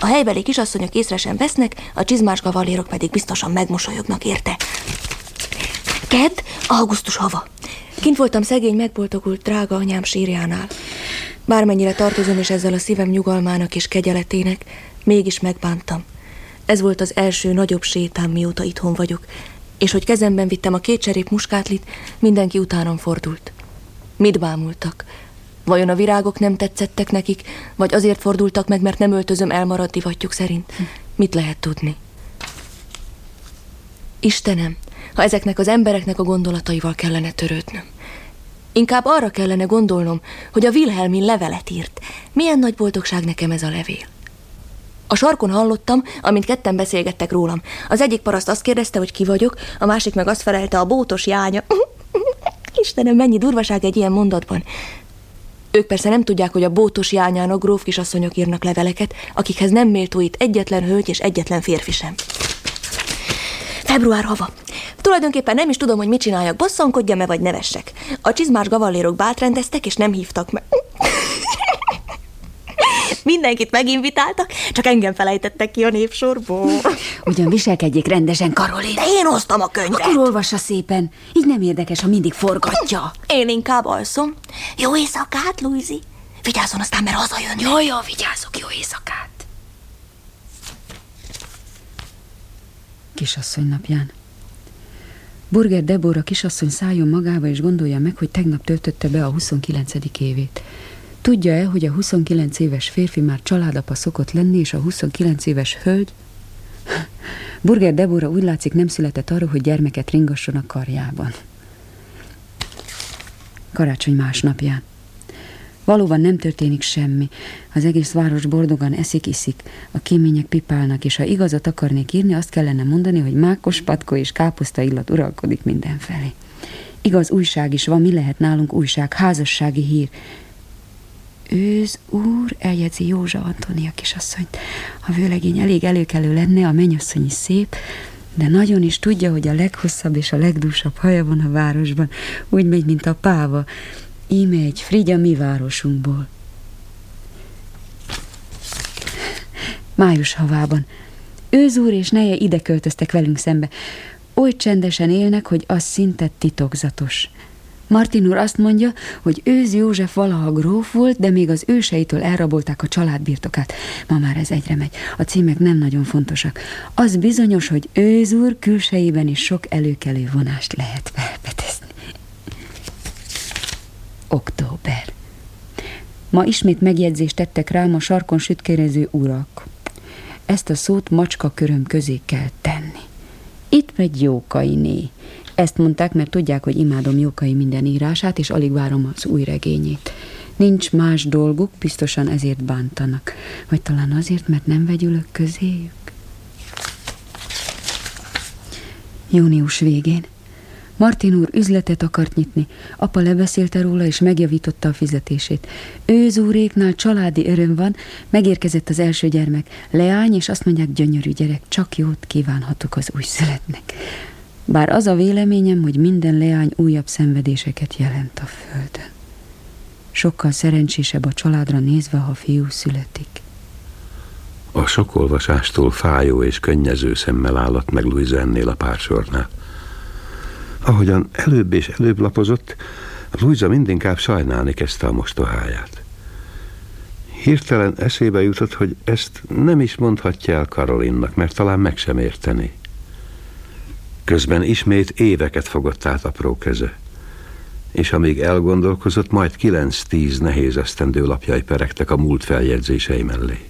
helybeli kisasszonyok észre sem vesznek, a csizmás kavallérok pedig biztosan megmosolyognak érte. Kedd, augusztus hava. Kint voltam szegény, megboldogult drága anyám sírjánál. Bármennyire tartozom is ezzel a szívem nyugalmának és kegyeletének, mégis megbántam. Ez volt az első nagyobb sétám, mióta itthon vagyok, és hogy kezemben vittem a 2 cserép muskátlit, mindenki utánam fordult. Mit bámultak? Vajon a virágok nem tetszettek nekik, vagy azért fordultak meg, mert nem öltözöm elmaradt divatjuk szerint? Mit lehet tudni? Istenem, ha ezeknek az embereknek a gondolataival kellene törődnöm. Inkább arra kellene gondolnom, hogy a Wilhelmin levelet írt. Milyen nagy boldogság nekem ez a levél. A sarkon hallottam, amint ketten beszélgettek rólam. Az egyik paraszt azt kérdezte, hogy ki vagyok, a másik meg azt felelte, a bótos jánya. Istenem, mennyi durvaság egy ilyen mondatban. Ők persze nem tudják, hogy a bótos jányának gróf kisasszonyok írnak leveleket, akikhez nem méltó itt egyetlen hölgy és egyetlen férfi sem. Február hava. Tulajdonképpen nem is tudom, hogy mit csináljak, bosszankodjam-e vagy nevessek. A csizmás gavallérok bált rendeztek, és nem hívtak meg. Mindenkit meginvitáltak, csak engem felejtettek ki a népsorból. Ugyan viselkedjék rendesen, Karolin. De én hoztam a könyvet. Akkor olvassa szépen. Így nem érdekes, ha mindig forgatja. Én inkább alszom. Jó éjszakát, Luizi. Vigyázzon aztán, mert hazajön. Jó, vigyázzok, jó éjszakát. Kisasszony napján. Burger Debora kisasszony szálljon magába, és gondolja meg, hogy tegnap töltötte be a 29. évét. Tudja-e, hogy a 29 éves férfi már családapa szokott lenni, és a 29 éves hölgy? Burger Debora úgy látszik nem született arra, hogy gyermeket ringasson a karjában. Karácsony másnapján. Valóban nem történik semmi. Az egész város boldogan eszik-iszik, a kémények pipálnak, és ha igazat akarnék írni, azt kellene mondani, hogy mákos, patkó és káposzta illat uralkodik mindenfelé. Igaz, újság is van, mi lehet nálunk újság, házassági hír. Őz úr, eljegyzi Józsa Antónia kisasszonyt. A vőlegény elég előkelő lenne, a mennyasszony is szép, de nagyon is tudja, hogy a leghosszabb és a legdúsabb haja van a városban, úgy megy, mint a páva. Íme egy Frigya mi városunkból. Május havában. Őz úr és neje ide költöztek velünk szembe. Oly csendesen élnek, hogy az szinte titokzatos. Martin úr azt mondja, hogy Őz József valaha gróf volt, de még az őseitől elrabolták a családbirtokát. Ma már ez egyre megy. A címek nem nagyon fontosak. Az bizonyos, hogy Őz úr külsejében is sok előkelő vonást lehet felfedezni. Október. Ma ismét megjegyzést tettek rám a sarkon sütkérező urak. Ezt a szót macska köröm közé kell tenni. Itt megy Jókainé. Ezt mondták, mert tudják, hogy imádom Jókai minden írását, és alig várom az új regényét. Nincs más dolguk, biztosan ezért bántanak. Vagy talán azért, mert nem vegyülök közéjük. Június végén. Martin úr üzletet akart nyitni. Apa lebeszélte róla, és megjavította a fizetését. Őz úréknál családi öröm van, megérkezett az első gyermek. Leány, és azt mondják, gyönyörű gyerek, csak jót kívánhatok az újszülöttnek. Bár az a véleményem, hogy minden leány újabb szenvedéseket jelent a földön. Sokkal szerencsésebb a családra nézve, ha fiú születik. A sok olvasástól fájó és könnyező szemmel állott meg Luisa ennél a pársornál. Ahogyan előbb és előbb lapozott, Luisa mindinkább sajnálni kezdte a mostoháját. Hirtelen eszébe jutott, hogy ezt nem is mondhatja el Karolinnak, mert talán meg sem értené. Közben ismét éveket fogott át apró keze, és amíg elgondolkozott, majd 9-10 nehéz esztendő lapjai peregtek a múlt feljegyzései mellé.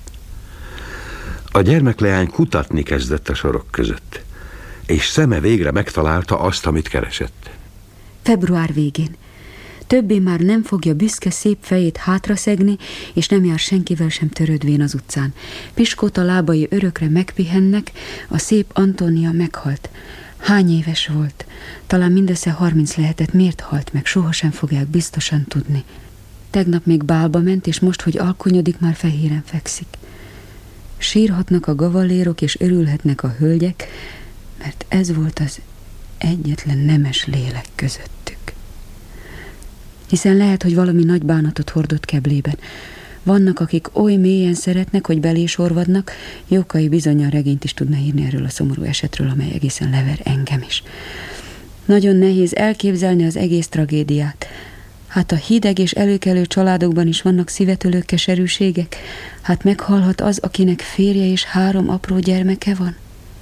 A gyermekleány kutatni kezdett a sorok között, és szeme végre megtalálta azt, amit keresett. Február végén. Többé már nem fogja büszke szép fejét hátraszegni, és nem jár senkivel sem törődvén az utcán. Piskóta lábai örökre megpihennek, a szép Antónia meghalt. Hány éves volt? Talán mindössze 30 lehetett. Miért halt meg? Sohasem fogják biztosan tudni. Tegnap még bálba ment, és most, hogy alkonyodik, már fehéren fekszik. Sírhatnak a gavallérok, és örülhetnek a hölgyek, mert ez volt az egyetlen nemes lélek közöttük. Hiszen lehet, hogy valami nagy bánatot hordott keblében. Vannak, akik oly mélyen szeretnek, hogy belé sorvadnak. Jókai bizonnyal regényt is tudna írni erről a szomorú esetről, amely egészen lever engem is. Nagyon nehéz elképzelni az egész tragédiát. Hát a hideg és előkelő családokban is vannak szívetölő keserűségek. Hát meghalhat az, akinek férje és 3 apró gyermeke van.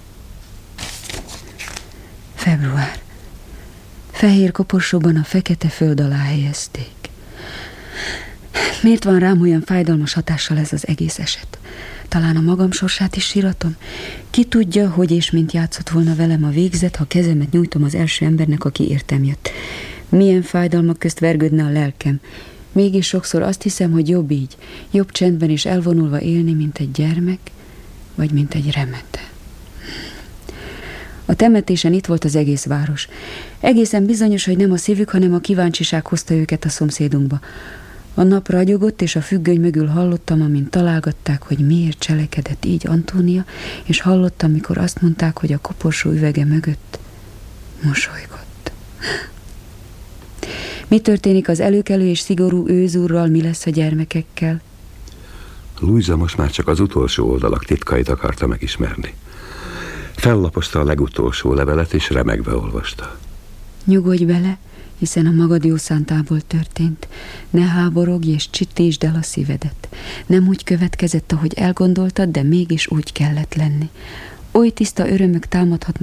Február. Fehér koporsóban a fekete föld alá helyezték. Miért van rám olyan fájdalmas hatással ez az egész eset? Talán a magam sorsát is síratom? Ki tudja, hogy és mint játszott volna velem a végzet, ha kezemet nyújtom az első embernek, aki értem jött. Milyen fájdalmak közt vergődne a lelkem. Mégis sokszor azt hiszem, hogy jobb így, jobb csendben és elvonulva élni, mint egy gyermek, vagy mint egy remete. A temetésen itt volt az egész város. Egészen bizonyos, hogy nem a szívük, hanem a kíváncsiság hozta őket a szomszédunkba. A nap ragyogott, és a függöny mögül hallottam, amint találgatták, hogy miért cselekedett így Antónia, és hallottam, mikor azt mondták, hogy a koporsó üvege mögött mosolygott. Mi történik az előkelő és szigorú őzúrral, mi lesz a gyermekekkel? Luisa most már csak az utolsó oldalak titkait akarta megismerni. Fellapozta a legutolsó levelet, és remegve olvasta. Nyugodj bele, hiszen a magad jó szántából történt. Ne háborogj és csittítsd el a szívedet. Nem úgy következett, ahogy elgondoltad, de mégis úgy kellett lenni. Oly tiszta örömök támadhatnak